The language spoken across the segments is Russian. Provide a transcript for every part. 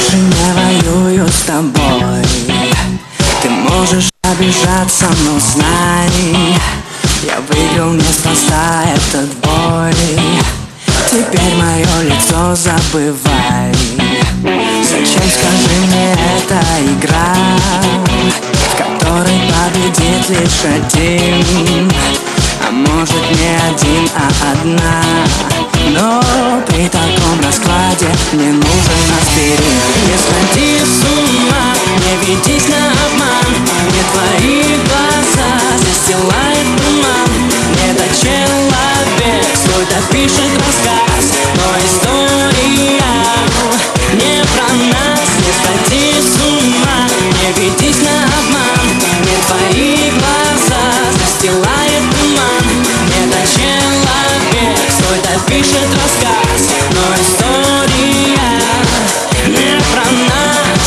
больше не воюю с тобой. Ты можешь обижаться, но знай, я выиграл неспроста этот бой. Теперь мое лицо забывай. Зачем, скажи мне, эта игра, в которой победит лишь один? А может не один, а одна. Но при таком раскладе мне нужен аспирин. Не сходи с ума, не ведись на обман. Мне твои глаза застилает туман. Этот человек свой допишет рассказ, но история не про нас. Не сходи с ума, не ведись на обман. Мне твои глаза застилает туман. Этот человек свой допишет рассказ, но история не про нас.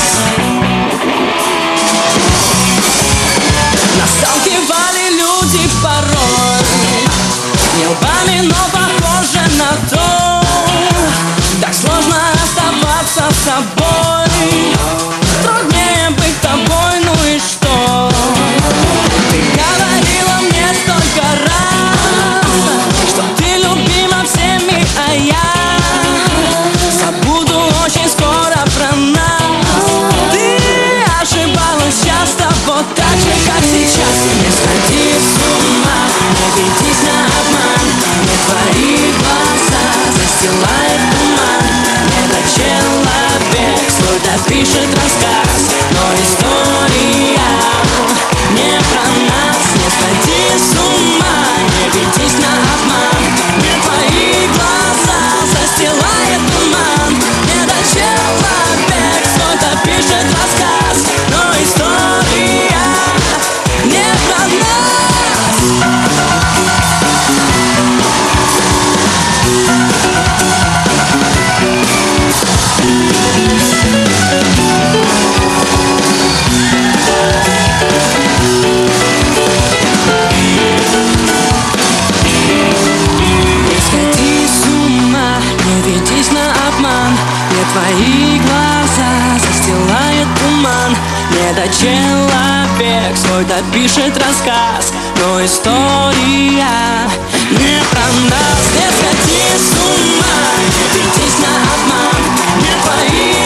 Нас сталкивали люди порой, не лбами, но похоже на то. Так сложно оставаться собой, труднее быть тобой, ну и что? Ты говорила мне столько раз, что ты любима всеми, а я забуду очень скоро про нас. Ты ошибалась часто, вот так же, как сейчас. Не сходи с ума, не ведись на обман. Мне твои глаза застилает туман. Этот человек свой допишет рассказ, но история не про нас. Не сходи с ума, не ведись на обман. Мне твои глаза застилает туман. Этот человек свой допишет рассказ, но история не про нас. Не сходи с ума, не ведись на обман. Мне твои глаза застилает туман. Этот человек свой допишет рассказ, но история не про нас. Не сходи с ума, не ведись на обман. Мне твои